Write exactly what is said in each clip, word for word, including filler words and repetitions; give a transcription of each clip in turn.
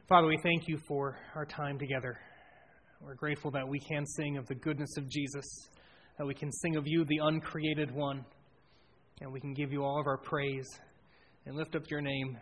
Father, we thank you for our time together. We're grateful that we can sing of the goodness of Jesus, that we can sing of you, the uncreated one, and we can give you all of our praise and lift up your name.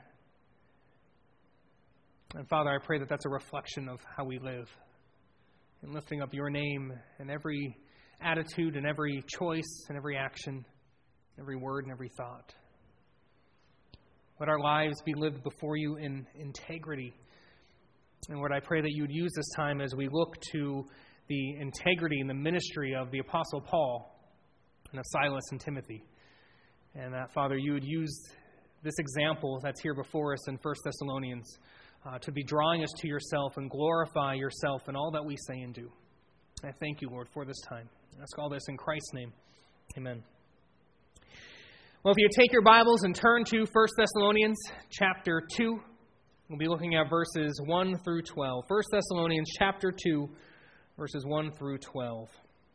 And Father, I pray that that's a reflection of how we live, in lifting up your name in every attitude and every choice and every action, every word and every thought. Let our lives be lived before you in integrity. And Lord, I pray that you would use this time as we look to the integrity and the ministry of the Apostle Paul and of Silas and Timothy. And that, Father, you would use this example that's here before us in First Thessalonians uh, to be drawing us to yourself and glorify yourself in all that we say and do. I thank you, Lord, for this time. I ask all this in Christ's name. Amen. Well, if you take your Bibles and turn to First Thessalonians chapter two, we'll be looking at verses one through twelve. First Thessalonians chapter two, verses one through twelve.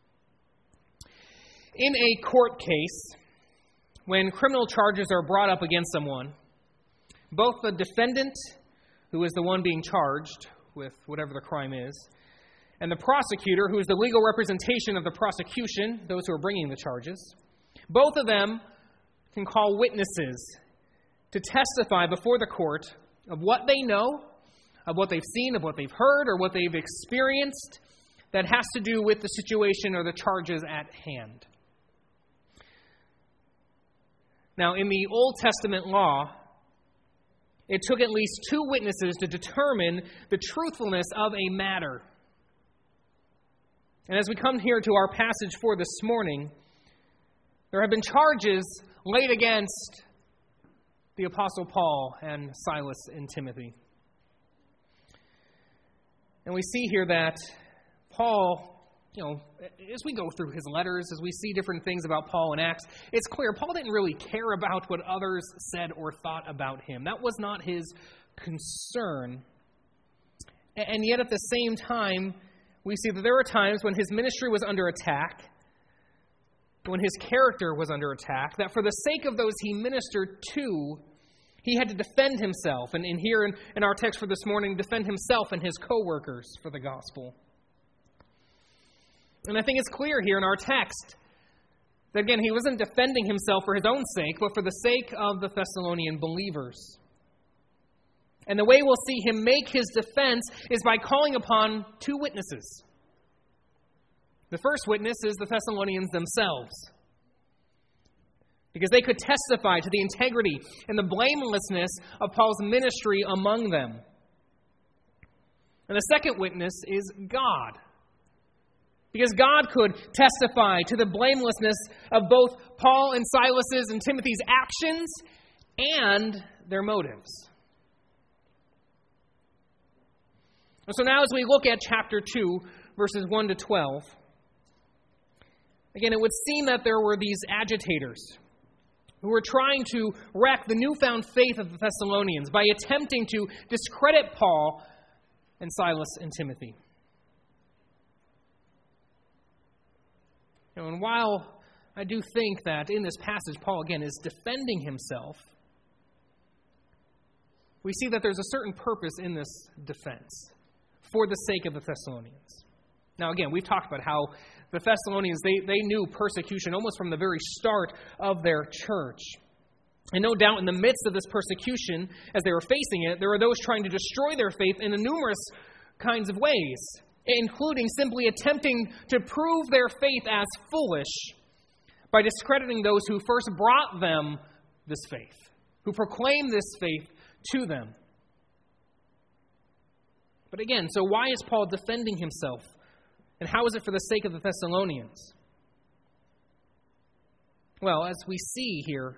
In a court case, when criminal charges are brought up against someone, both the defendant, who is the one being charged with whatever the crime is, and the prosecutor, who is the legal representation of the prosecution, those who are bringing the charges, both of them can call witnesses to testify before the court of what they know, of what they've seen, of what they've heard, or what they've experienced that has to do with the situation or the charges at hand. Now, in the Old Testament law, it took at least two witnesses to determine the truthfulness of a matter. And as we come here to our passage for this morning, there have been charges laid against the Apostle Paul and Silas and Timothy. And we see here that Paul, you know, as we go through his letters, as we see different things about Paul in Acts, it's clear Paul didn't really care about what others said or thought about him. That was not his concern. And yet at the same time, we see that there were times when his ministry was under attack, when his character was under attack, that for the sake of those he ministered to, he had to defend himself. And in here in, in our text for this morning, defend himself and his co-workers for the gospel. And I think it's clear here in our text that, again, he wasn't defending himself for his own sake, but for the sake of the Thessalonian believers. And the way we'll see him make his defense is by calling upon two witnesses. The first witness is the Thessalonians themselves, because they could testify to the integrity and the blamelessness of Paul's ministry among them. And the second witness is God, because God could testify to the blamelessness of both Paul and Silas's and Timothy's actions and their motives. And so now as we look at chapter two, verses one to twelve, again, it would seem that there were these agitators who were trying to wreck the newfound faith of the Thessalonians by attempting to discredit Paul and Silas and Timothy. You know, and while I do think that in this passage, Paul, again, is defending himself, we see that there's a certain purpose in this defense for the sake of the Thessalonians. Now, again, we've talked about how the Thessalonians, they, they knew persecution almost from the very start of their church. And no doubt in the midst of this persecution, as they were facing it, there were those trying to destroy their faith in numerous kinds of ways, including simply attempting to prove their faith as foolish by discrediting those who first brought them this faith, who proclaimed this faith to them. But again, so why is Paul defending himself? And how is it for the sake of the Thessalonians? Well, as we see here,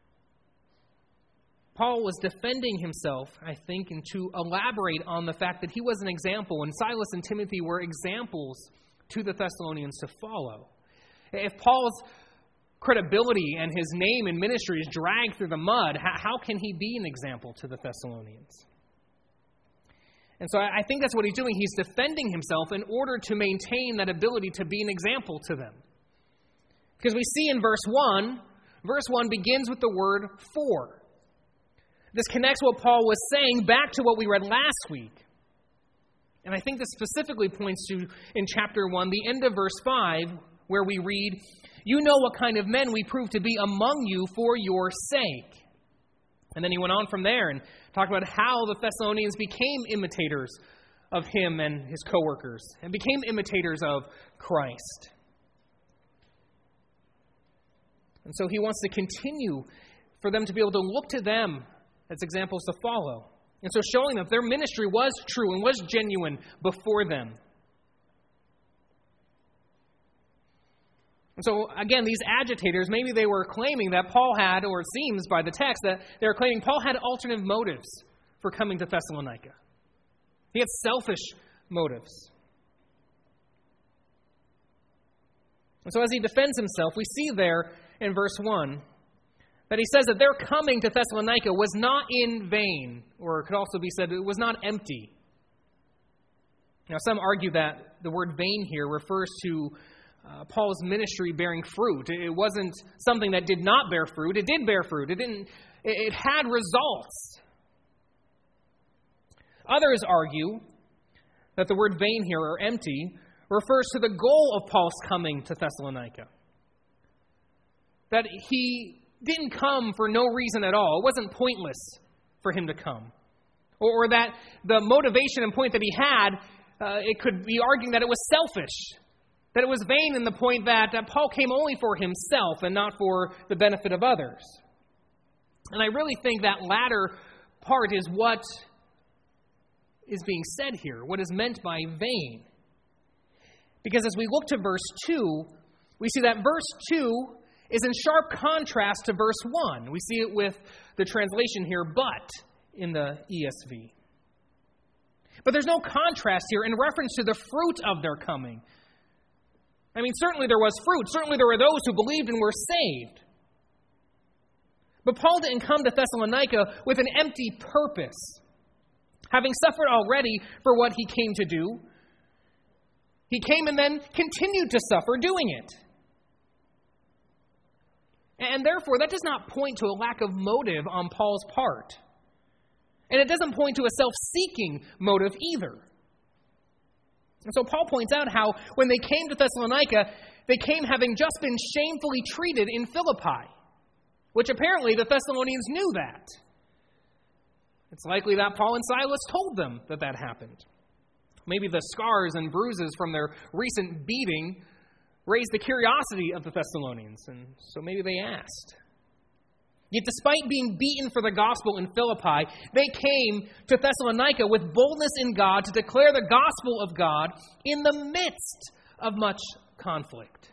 Paul was defending himself, I think, and to elaborate on the fact that he was an example, and Silas and Timothy were examples to the Thessalonians to follow. If Paul's credibility and his name and ministry is dragged through the mud, how can he be an example to the Thessalonians? And so I think that's what he's doing. He's defending himself in order to maintain that ability to be an example to them. Because we see in verse one, verse one begins with the word for. This connects what Paul was saying back to what we read last week. And I think this specifically points to, in chapter one, the end of verse five, where we read, "You know what kind of men we prove to be among you for your sake." And then he went on from there and talked about how the Thessalonians became imitators of him and his co-workers, and became imitators of Christ. And so he wants to continue for them to be able to look to them as examples to follow. And so showing them their ministry was true and was genuine before them. And so, again, these agitators, maybe they were claiming that Paul had, or it seems by the text, that they were claiming Paul had alternative motives for coming to Thessalonica. He had selfish motives. And so as he defends himself, we see there in verse one that he says that their coming to Thessalonica was not in vain, or it could also be said it was not empty. Now, some argue that the word vain here refers to uh, Paul's ministry bearing fruit. It wasn't something that did not bear fruit. It did bear fruit. It didn't. It had results. Others argue that the word vain here, or empty, refers to the goal of Paul's coming to Thessalonica. That he didn't come for no reason at all. It wasn't pointless for him to come. Or, or that the motivation and point that he had, uh, it could be arguing that it was selfish. That it was vain in the point that, that Paul came only for himself and not for the benefit of others. And I really think that latter part is what is being said here, what is meant by vain. Because as we look to verse two, we see that verse two is in sharp contrast to verse one. We see it with the translation here, but, in the E S V. But there's no contrast here in reference to the fruit of their coming. I mean, certainly there was fruit. Certainly there were those who believed and were saved. But Paul didn't come to Thessalonica with an empty purpose. Having suffered already for what he came to do, he came and then continued to suffer doing it. And therefore, that does not point to a lack of motive on Paul's part. And it doesn't point to a self-seeking motive either. And so Paul points out how when they came to Thessalonica, they came having just been shamefully treated in Philippi, which apparently the Thessalonians knew that. It's likely that Paul and Silas told them that that happened. Maybe the scars and bruises from their recent beating raised the curiosity of the Thessalonians, and so maybe they asked. Yet despite being beaten for the gospel in Philippi, they came to Thessalonica with boldness in God to declare the gospel of God in the midst of much conflict.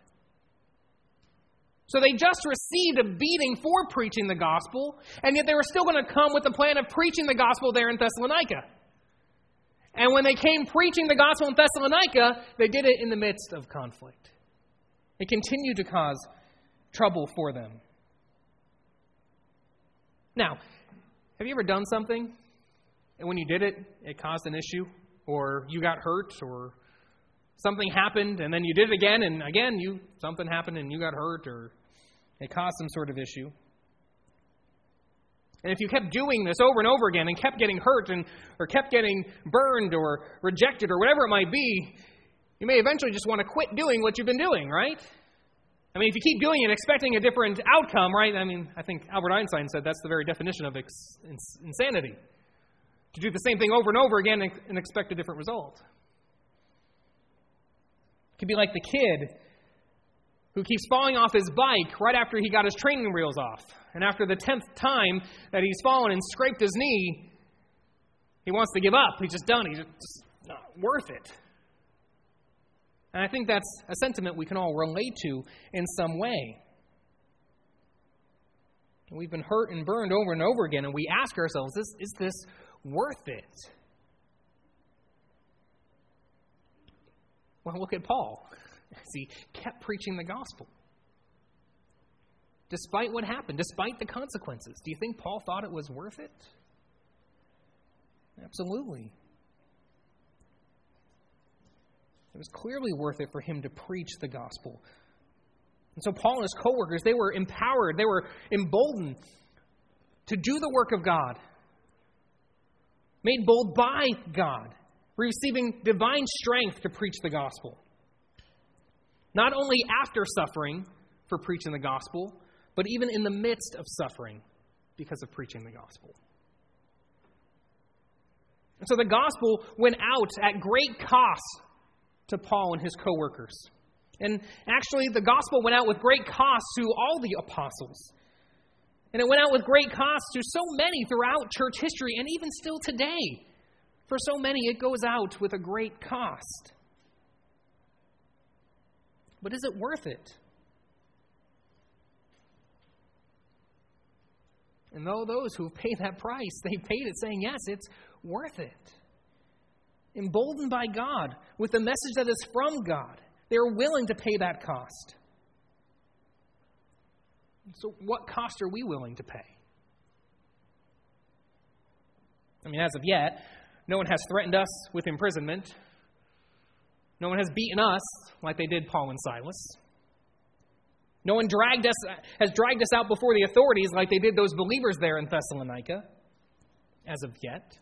So they just received a beating for preaching the gospel, and yet they were still going to come with the plan of preaching the gospel there in Thessalonica. And when they came preaching the gospel in Thessalonica, they did it in the midst of conflict. It continued to cause trouble for them. Now, have you ever done something, and when you did it, it caused an issue, or you got hurt, or something happened, and then you did it again, and again, you something happened, and you got hurt, or it caused some sort of issue? And if you kept doing this over and over again, and kept getting hurt, and or kept getting burned, or rejected, or whatever it might be, you may eventually just want to quit doing what you've been doing, right? I mean, if you keep doing it expecting a different outcome, right? I mean, I think Albert Einstein said that's the very definition of ex- insanity. To do the same thing over and over again and, and expect a different result. It could be like the kid who keeps falling off his bike right after he got his training wheels off. And after the tenth time that he's fallen and scraped his knee, he wants to give up. He's just done. He's just not worth it. And I think that's a sentiment we can all relate to in some way. And we've been hurt and burned over and over again, and we ask ourselves, is, is this worth it? Well, look at Paul. He kept preaching the gospel. Despite what happened, despite the consequences. Do you think Paul thought it was worth it? Absolutely. It was clearly worth it for him to preach the gospel. And so Paul and his co-workers, they were empowered, they were emboldened to do the work of God, made bold by God, receiving divine strength to preach the gospel. Not only after suffering for preaching the gospel, but even in the midst of suffering because of preaching the gospel. And so the gospel went out at great cost to Paul and his co-workers. And actually, the gospel went out with great cost to all the apostles. And it went out with great cost to so many throughout church history, and even still today. For so many, it goes out with a great cost. But is it worth it? And though those who have paid that price, they paid it saying, yes, it's worth it. Emboldened by God with the message that is from God, they are willing to pay that cost. So what cost are we willing to pay? I mean, as of yet, no one has threatened us with imprisonment. No one has beaten us like they did Paul and Silas. No one dragged us, has dragged us out before the authorities like they did those believers there in Thessalonica, as of yet.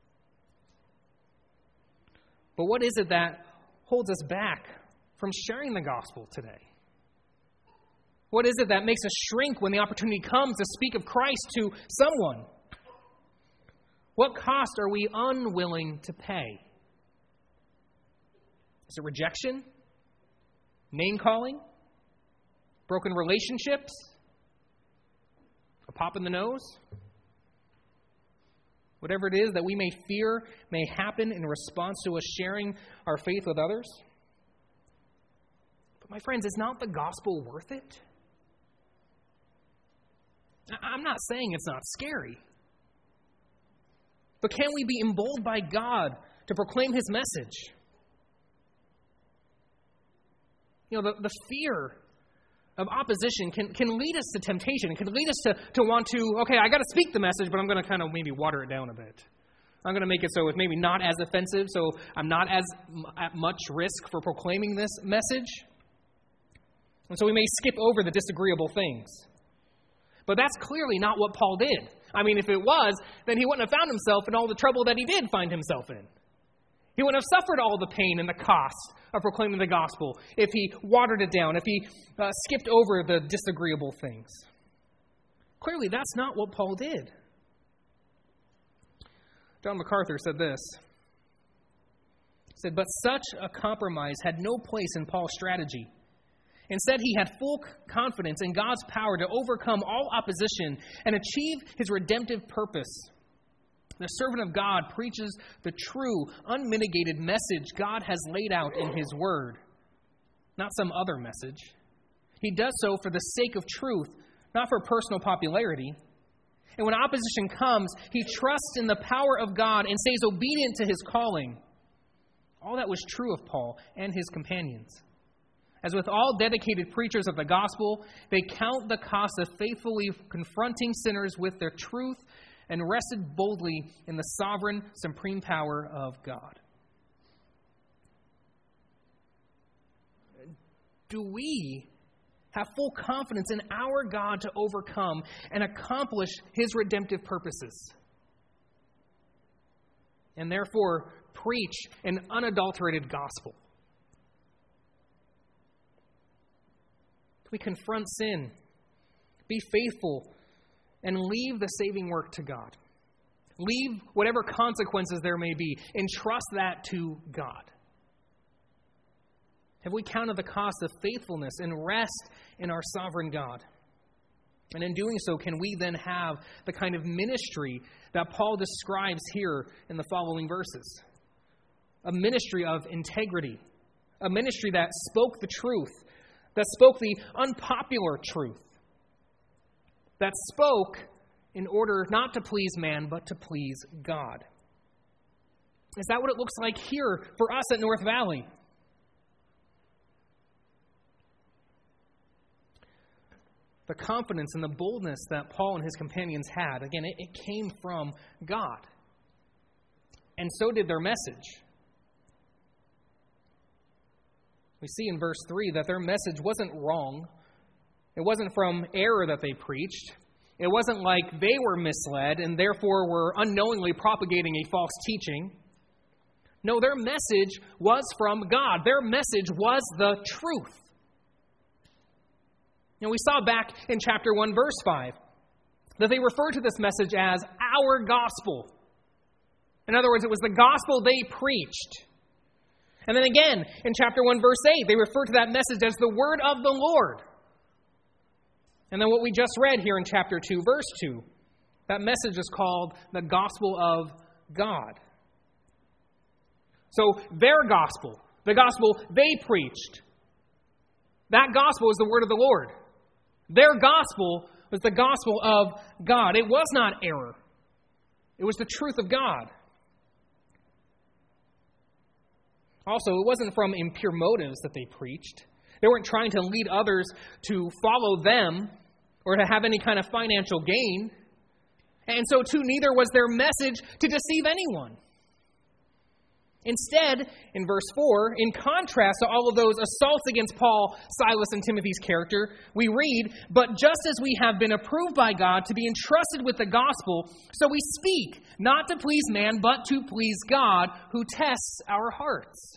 But what is it that holds us back from sharing the gospel today? What is it that makes us shrink when the opportunity comes to speak of Christ to someone? What cost are we unwilling to pay? Is it rejection? Name-calling? Broken relationships? A pop in the nose? Whatever it is that we may fear may happen in response to us sharing our faith with others. But my friends, is not the gospel worth it? I'm not saying it's not scary. But can we be emboldened by God to proclaim His message? You know, the, the fear of opposition can, can lead us to temptation. It can lead us to, to want to, okay, I got to speak the message, but I'm going to kind of maybe water it down a bit. I'm going to make it so it's maybe not as offensive, so I'm not as at much risk for proclaiming this message. And so we may skip over the disagreeable things. But that's clearly not what Paul did. I mean, if it was, then he wouldn't have found himself in all the trouble that he did find himself in. He wouldn't have suffered all the pain and the cost of proclaiming the gospel if he watered it down, if he uh, skipped over the disagreeable things. Clearly, that's not what Paul did. John MacArthur said this. He said, "But such a compromise had no place in Paul's strategy. Instead, he had full confidence in God's power to overcome all opposition and achieve his redemptive purpose. The servant of God preaches the true, unmitigated message God has laid out in His Word, not some other message. He does so for the sake of truth, not for personal popularity. And when opposition comes, he trusts in the power of God and stays obedient to his calling." All that was true of Paul and his companions. As with all dedicated preachers of the gospel, they count the cost of faithfully confronting sinners with their truth and rested boldly in the sovereign, supreme power of God. Do we have full confidence in our God to overcome and accomplish His redemptive purposes? And therefore, preach an unadulterated gospel. We confront sin, be faithful, and leave the saving work to God. Leave whatever consequences there may be, and trust that to God. Have we counted the cost of faithfulness and rest in our sovereign God? And in doing so, can we then have the kind of ministry that Paul describes here in the following verses? A ministry of integrity, a ministry that spoke the truth, that spoke the unpopular truth, that spoke in order not to please man, but to please God. Is that what it looks like here for us at North Valley? The confidence and the boldness that Paul and his companions had, again, it, it came from God. And so did their message. We see in verse three that their message wasn't wrong. It wasn't from error that they preached. It wasn't like they were misled and therefore were unknowingly propagating a false teaching. No, their message was from God. Their message was the truth. And we saw back in chapter one, verse five, that they referred to this message as our gospel. In other words, it was the gospel they preached. And then again, in chapter one, verse eight, they refer to that message as the word of the Lord. And then what we just read here in chapter two, verse two, that message is called the gospel of God. So their gospel, the gospel they preached, that gospel is the word of the Lord. Their gospel was the gospel of God. It was not error. It was the truth of God. Also, it wasn't from impure motives that they preached. They weren't trying to lead others to follow them or to have any kind of financial gain. And so, too, neither was their message to deceive anyone. Instead, in verse four, in contrast to all of those assaults against Paul, Silas, and Timothy's character, we read, "But just as we have been approved by God to be entrusted with the gospel, so we speak, not to please man, but to please God, who tests our hearts."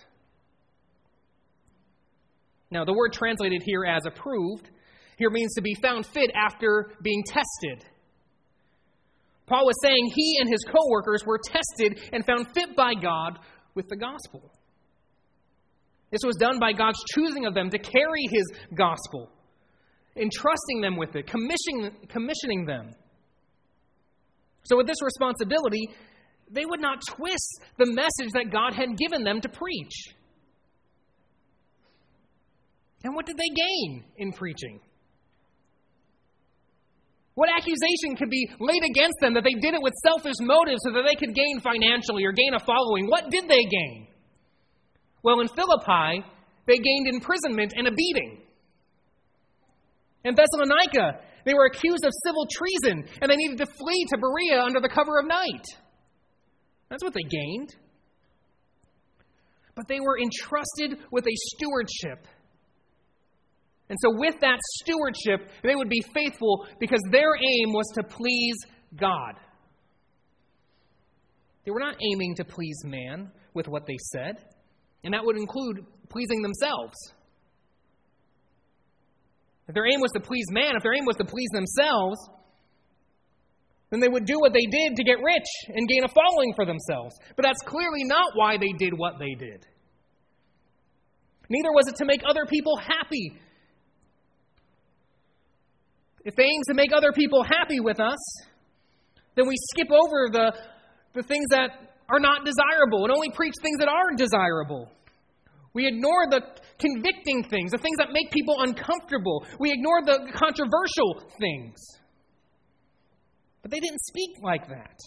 Now, the word translated here as approved here means to be found fit after being tested. Paul was saying he and his co-workers were tested and found fit by God with the gospel. This was done by God's choosing of them to carry his gospel, entrusting them with it, commissioning, commissioning them. So with this responsibility, they would not twist the message that God had given them to preach. And what did they gain in preaching? What accusation could be laid against them that they did it with selfish motives so that they could gain financially or gain a following? What did they gain? Well, in Philippi, they gained imprisonment and a beating. In Thessalonica, they were accused of civil treason and they needed to flee to Berea under the cover of night. That's what they gained. But they were entrusted with a stewardship. And so with that stewardship, they would be faithful because their aim was to please God. They were not aiming to please man with what they said, and that would include pleasing themselves. If their aim was to please man, if their aim was to please themselves, then they would do what they did to get rich and gain a following for themselves. But that's clearly not why they did what they did. Neither was it to make other people happy. If they aim to make other people happy with us, then we skip over the, the things that are not desirable and only preach things that are desirable. We ignore the convicting things, the things that make people uncomfortable. We ignore the controversial things. But they didn't speak like that.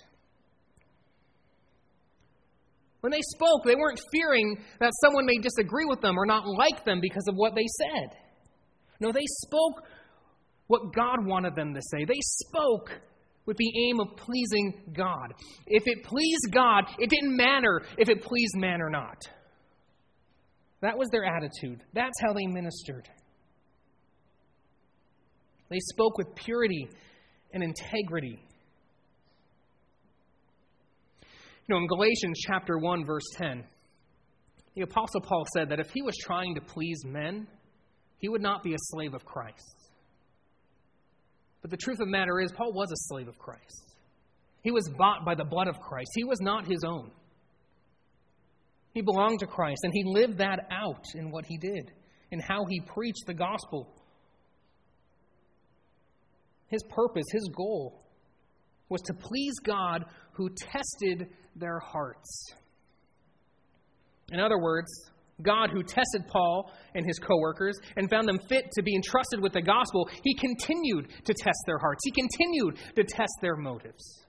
When they spoke, they weren't fearing that someone may disagree with them or not like them because of what they said. No, they spoke what God wanted them to say. They spoke with the aim of pleasing God. If it pleased God, it didn't matter if it pleased man or not. That was their attitude. That's how they ministered. They spoke with purity and integrity. You know, in Galatians chapter one, verse ten, the Apostle Paul said that if he was trying to please men, he would not be a slave of Christ. But the truth of the matter is, Paul was a slave of Christ. He was bought by the blood of Christ. He was not his own. He belonged to Christ, and he lived that out in what he did, in how he preached the gospel. His purpose, his goal, was to please God who tested their hearts. In other words, God, who tested Paul and his co-workers and found them fit to be entrusted with the gospel, he continued to test their hearts. He continued to test their motives.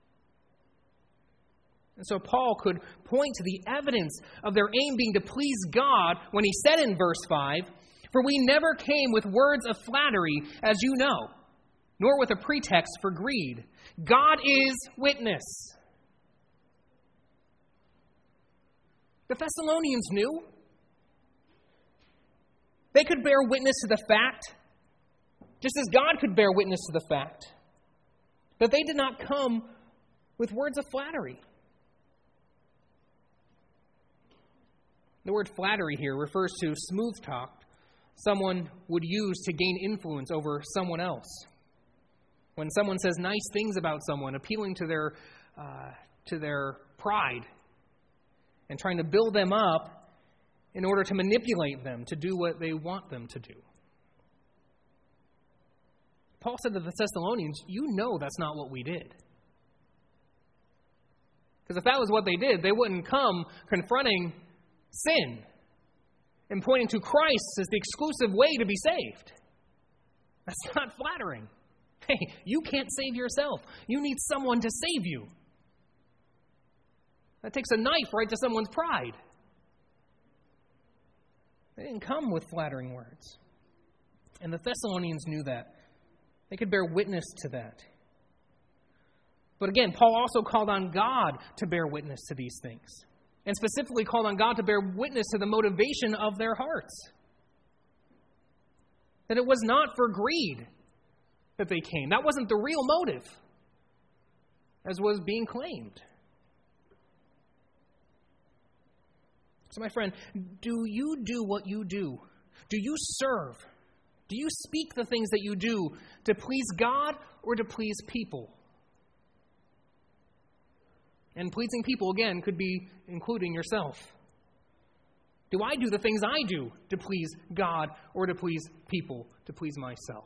And so Paul could point to the evidence of their aim being to please God when he said in verse five, "For we never came with words of flattery, as you know, nor with a pretext for greed. God is witness." The Thessalonians knew. They could bear witness to the fact, just as God could bear witness to the fact, that they did not come with words of flattery. The word flattery here refers to smooth talk someone would use to gain influence over someone else. When someone says nice things about someone, appealing to their uh, to their pride and trying to build them up in order to manipulate them to do what they want them to do. Paul said to the Thessalonians, you know that's not what we did. Because if that was what they did, they wouldn't come confronting sin and pointing to Christ as the exclusive way to be saved. That's not flattering. Hey, you can't save yourself. You need someone to save you. That takes a knife right to someone's pride. They didn't come with flattering words. And the Thessalonians knew that. They could bear witness to that. But again, Paul also called on God to bear witness to these things. And specifically called on God to bear witness to the motivation of their hearts. That it was not for greed that they came. That wasn't the real motive, as was being claimed. So my friend, do you do what you do? Do you serve? Do you speak the things that you do to please God or to please people? And pleasing people, again, could be including yourself. Do I do the things I do to please God or to please people, to please myself?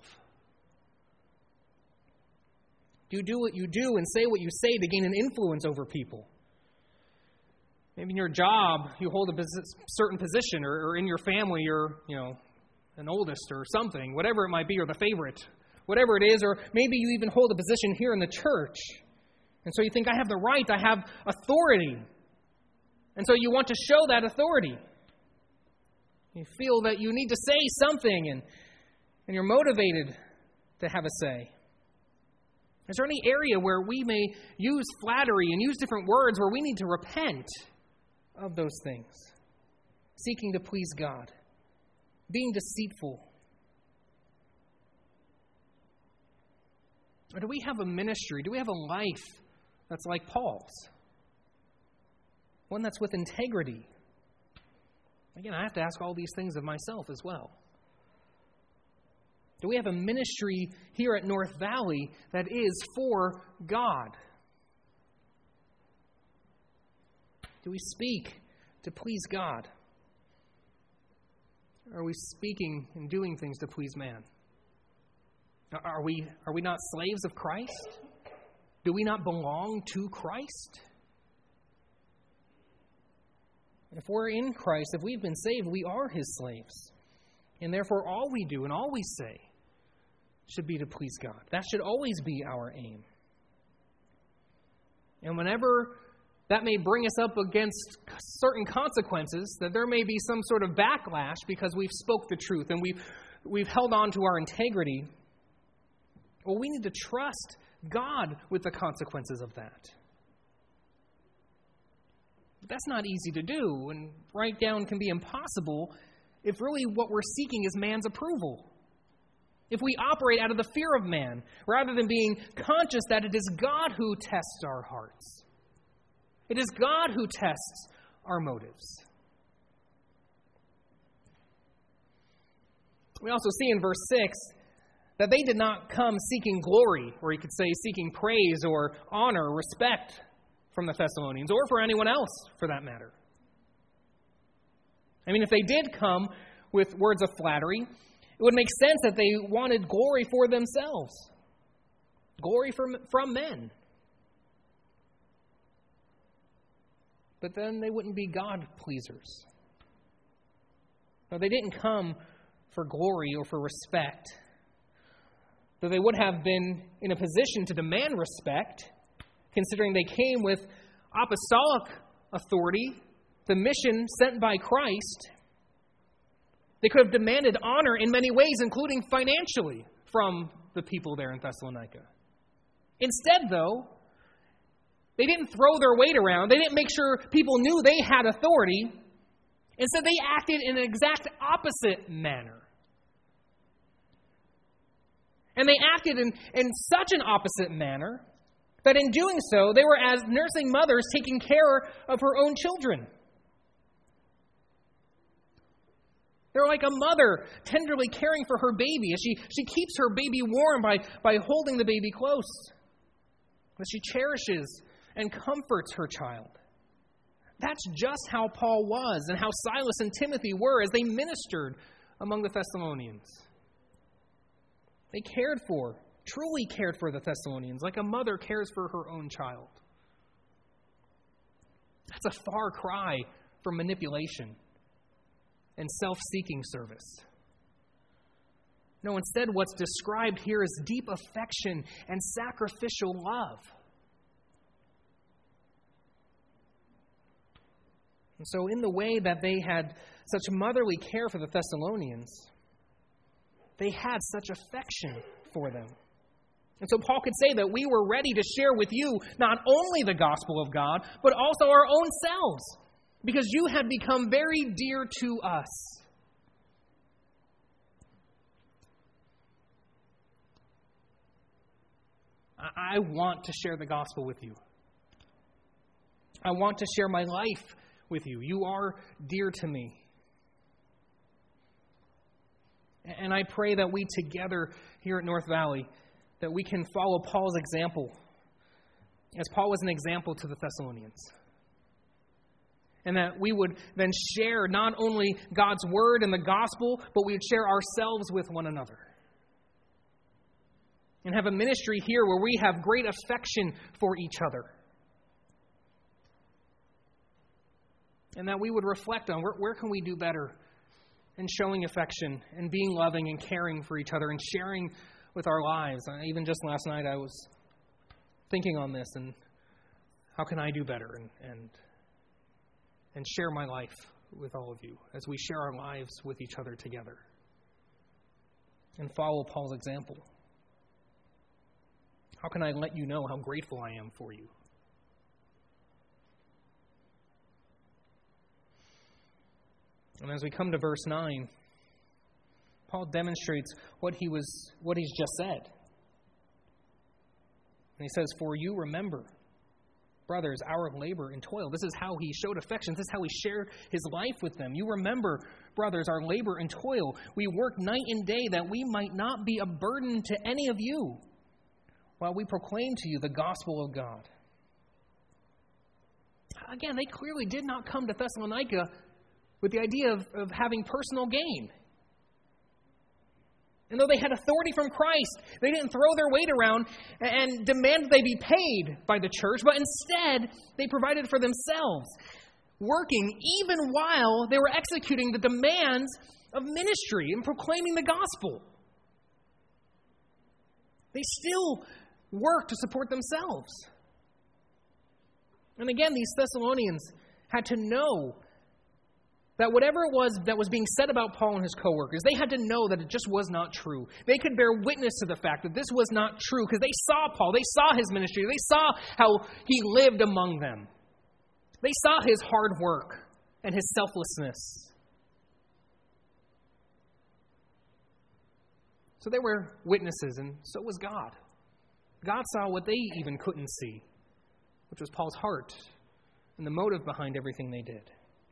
Do you do what you do and say what you say to gain an influence over people? Maybe in your job, you hold a certain position, or, or in your family, you're, you know, an oldest or something, whatever it might be, or the favorite, whatever it is, or maybe you even hold a position here in the church. And so you think, I have the right, I have authority. And so you want to show that authority. You feel that you need to say something, and, and you're motivated to have a say. Is there any area where we may use flattery and use different words where we need to repent of those things? Seeking to please God. Being deceitful. Or do we have a ministry? Do we have a life that's like Paul's? One that's with integrity. Again, I have to ask all these things of myself as well. Do we have a ministry here at North Valley that is for God? Do we speak to please God? Or are we speaking and doing things to please man? Are we, are we not slaves of Christ? Do we not belong to Christ? If we're in Christ, if we've been saved, we are His slaves. And therefore, all we do and all we say should be to please God. That should always be our aim. And whenever that may bring us up against certain consequences, that there may be some sort of backlash because we've spoke the truth and we've, we've held on to our integrity, well, we need to trust God with the consequences of that. But that's not easy to do, and right down can be impossible if really what we're seeking is man's approval. If we operate out of the fear of man, rather than being conscious that it is God who tests our hearts. It is God who tests our motives. We also see in verse six that they did not come seeking glory, or you could say seeking praise or honor or respect from the Thessalonians, or for anyone else for that matter. I mean, if they did come with words of flattery, it would make sense that they wanted glory for themselves. Glory from, from men. But then they wouldn't be God pleasers. No, they didn't come for glory or for respect. Though they would have been in a position to demand respect, considering they came with apostolic authority, the mission sent by Christ. They could have demanded honor in many ways, including financially, from the people there in Thessalonica. Instead, though, they didn't throw their weight around. They didn't make sure people knew they had authority. Instead, they acted in an exact opposite manner. And they acted in, in such an opposite manner that in doing so, they were as nursing mothers taking care of her own children. They're like a mother tenderly caring for her baby as she, she keeps her baby warm by, by holding the baby close. As she cherishes and comforts her child. That's just how Paul was and how Silas and Timothy were as they ministered among the Thessalonians. They cared for, truly cared for the Thessalonians like a mother cares for her own child. That's a far cry from manipulation and self-seeking service. No, instead, what's described here is deep affection and sacrificial love. And so in the way that they had such motherly care for the Thessalonians, they had such affection for them. And so Paul could say that we were ready to share with you not only the gospel of God, but also our own selves, because you had become very dear to us. I want to share the gospel with you. I want to share my life with you. You are dear to me. And I pray that we together here at North Valley, that we can follow Paul's example, as Paul was an example to the Thessalonians. And that we would then share not only God's word and the gospel, but we would share ourselves with one another. And have a ministry here where we have great affection for each other. And that we would reflect on where, where can we do better in showing affection and being loving and caring for each other and sharing with our lives. Even just last night I was thinking on this and how can I do better and, and, and share my life with all of you as we share our lives with each other together and follow Paul's example. How can I let you know how grateful I am for you? And as we come to verse nine, Paul demonstrates what he was, what he's just said. And he says, "For you remember, brothers, our labor and toil." This is how he showed affection. This is how he shared his life with them. "You remember, brothers, our labor and toil. We work night and day that we might not be a burden to any of you, while we proclaim to you the gospel of God." Again, they clearly did not come to Thessalonica with the idea of, of having personal gain. And though they had authority from Christ, they didn't throw their weight around and demand they be paid by the church, but instead they provided for themselves, working even while they were executing the demands of ministry and proclaiming the gospel. They still work to support themselves. And again, these Thessalonians had to know that whatever it was that was being said about Paul and his co-workers, they had to know that it just was not true. They could bear witness to the fact that this was not true because they saw Paul, they saw his ministry, they saw how he lived among them. They saw his hard work and his selflessness. So they were witnesses, and so was God. God saw what they even couldn't see, which was Paul's heart and the motive behind everything they did.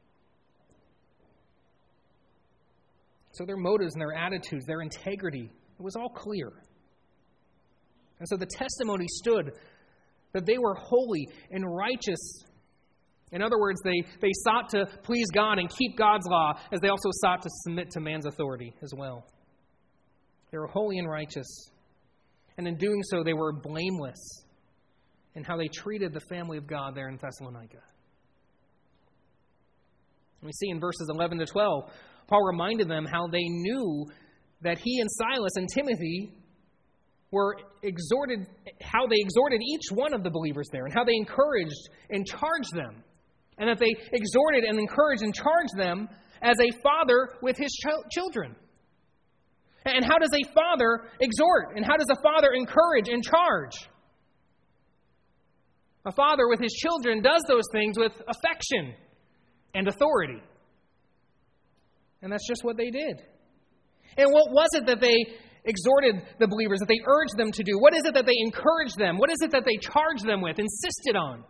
So their motives and their attitudes, their integrity, it was all clear. And so the testimony stood that they were holy and righteous. In other words, they, they sought to please God and keep God's law, as they also sought to submit to man's authority as well. They were holy and righteous. And in doing so, they were blameless in how they treated the family of God there in Thessalonica. And we see in verses eleven to twelve, Paul reminded them how they knew that he and Silas and Timothy were exhorted, how they exhorted each one of the believers there, and how they encouraged and charged them, and that they exhorted and encouraged and charged them as a father with his ch- children. And how does a father exhort? And how does a father encourage and charge? A father with his children does those things with affection and authority. And that's just what they did. And what was it that they exhorted the believers, that they urged them to do? What is it that they encouraged them? What is it that they charged them with, insisted on?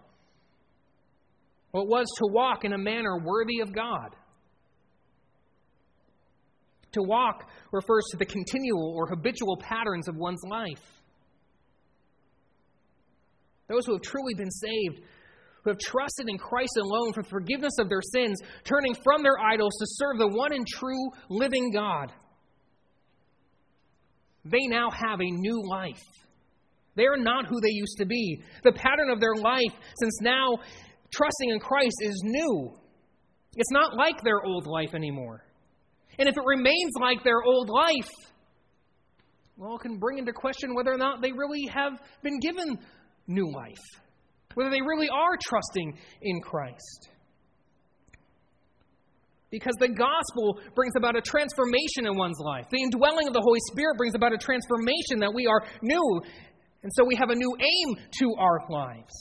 Well, it was to walk in a manner worthy of God. To walk refers to the continual or habitual patterns of one's life. Those who have truly been saved, who have trusted in Christ alone for the forgiveness of their sins, turning from their idols to serve the one and true living God, they now have a new life. They are not who they used to be. The pattern of their life since now trusting in Christ is new. It's not like their old life anymore. And if it remains like their old life, well, it can bring into question whether or not they really have been given new life, whether they really are trusting in Christ. Because the gospel brings about a transformation in one's life. The indwelling of the Holy Spirit brings about a transformation that we are new. And so we have a new aim to our lives.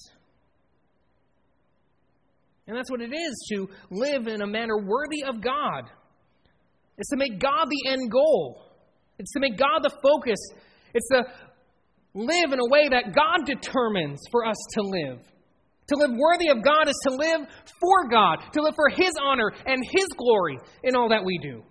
And that's what it is to live in a manner worthy of God. It's to make God the end goal. It's to make God the focus. It's to live in a way that God determines for us to live. To live worthy of God is to live for God, to live for His honor and His glory in all that we do.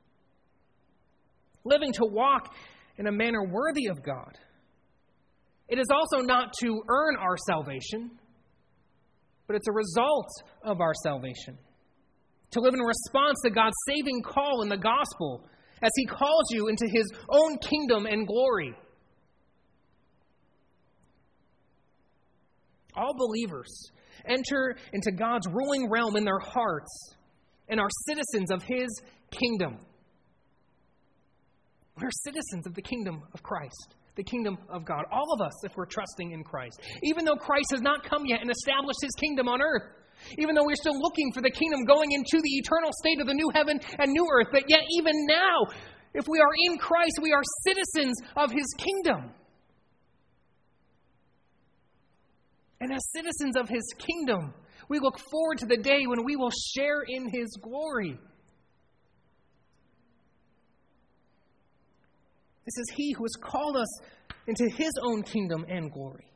Living to walk in a manner worthy of God. It is also not to earn our salvation, but it's a result of our salvation. To live in response to God's saving call in the gospel as He calls you into His own kingdom and glory. All believers enter into God's ruling realm in their hearts and are citizens of His kingdom. We're citizens of the kingdom of Christ, the kingdom of God. All of us, if we're trusting in Christ. Even though Christ has not come yet and established His kingdom on earth. Even though we're still looking for the kingdom going into the eternal state of the new heaven and new earth. But yet even now, if we are in Christ, we are citizens of His kingdom. And as citizens of His kingdom, we look forward to the day when we will share in His glory. This is He who has called us into His own kingdom and glory.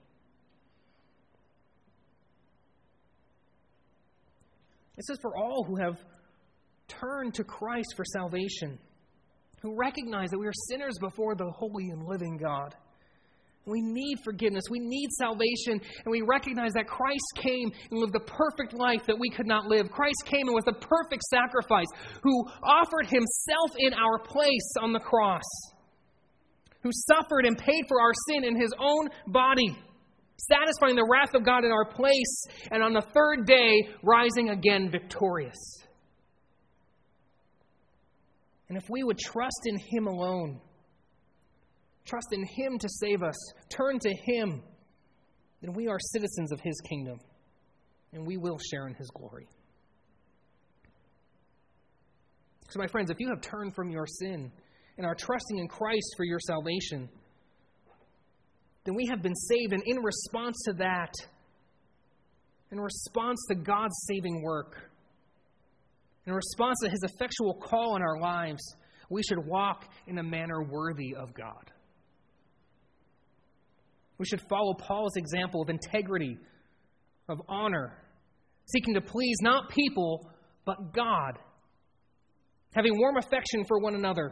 This is for all who have turned to Christ for salvation, who recognize that we are sinners before the holy and living God. We need forgiveness. We need salvation. And we recognize that Christ came and lived the perfect life that we could not live. Christ came and was the perfect sacrifice who offered Himself in our place on the cross. Who suffered and paid for our sin in His own body, satisfying the wrath of God in our place, and on the third day, rising again victorious. And if we would trust in Him alone, trust in Him to save us, turn to Him, then we are citizens of His kingdom, and we will share in His glory. So, my friends, if you have turned from your sin and are trusting in Christ for your salvation, then we have been saved, and in response to that, in response to God's saving work, in response to His effectual call on our lives, we should walk in a manner worthy of God. We should follow Paul's example of integrity, of honor, seeking to please not people, but God, having warm affection for one another,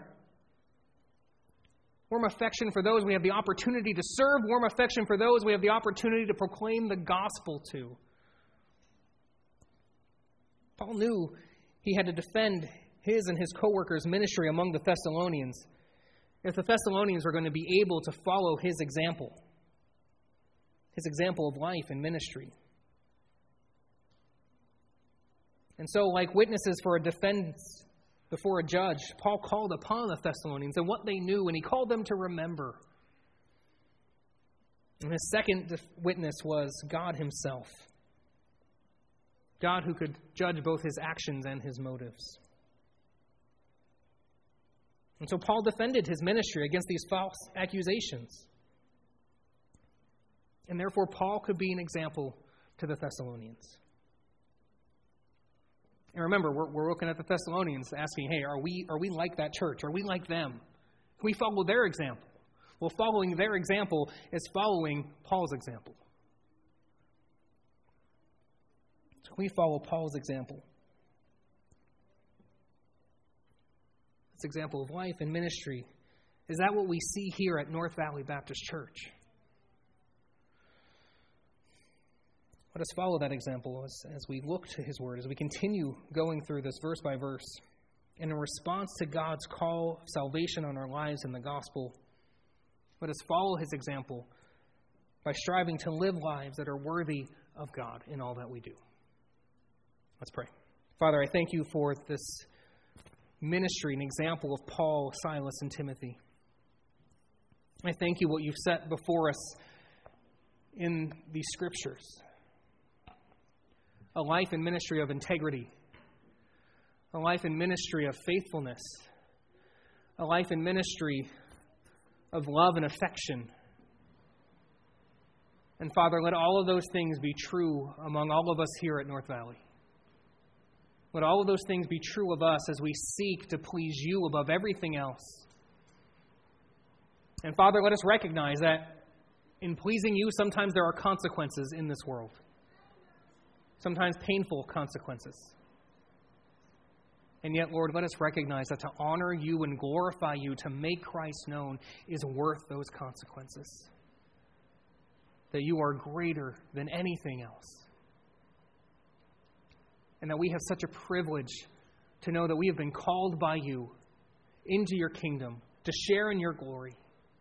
warm affection for those we have the opportunity to serve, warm affection for those we have the opportunity to proclaim the gospel to. Paul knew he had to defend his and his co-workers' ministry among the Thessalonians if the Thessalonians were going to be able to follow his example. His example of life and ministry. And so, like witnesses for a defense before a judge, Paul called upon the Thessalonians and what they knew, and he called them to remember. And his second witness was God Himself. God who could judge both his actions and his motives. And so Paul defended his ministry against these false accusations. And therefore, Paul could be an example to the Thessalonians. And remember, we're, we're looking at the Thessalonians asking, hey, are we, are we like that church? Are we like them? Can we follow their example? Well, following their example is following Paul's example. So we follow Paul's example. It's example of life and ministry. Is that what we see here at North Valley Baptist Church? Let us follow that example as, as we look to His Word, as we continue going through this verse by verse. And in response to God's call of salvation on our lives in the gospel, let us follow His example by striving to live lives that are worthy of God in all that we do. Let's pray. Father, I thank You for this ministry, an example of Paul, Silas, and Timothy. I thank You what You've set before us in these Scriptures. A life and ministry of integrity. A life and ministry of faithfulness. A life and ministry of love and affection. And Father, let all of those things be true among all of us here at North Valley. Let all of those things be true of us as we seek to please You above everything else. And Father, let us recognize that in pleasing You, sometimes there are consequences in this world. Sometimes painful consequences. And yet, Lord, let us recognize that to honor You and glorify You, to make Christ known, is worth those consequences. That You are greater than anything else. And that we have such a privilege to know that we have been called by You into Your kingdom, to share in Your glory.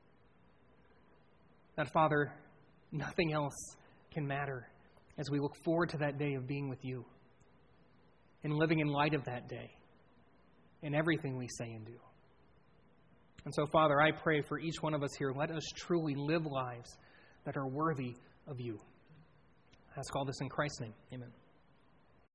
That, Father, nothing else can matter as we look forward to that day of being with You and living in light of that day in everything we say and do. And so, Father, I pray for each one of us here, let us truly live lives that are worthy of You. I ask all this in Christ's name. Amen.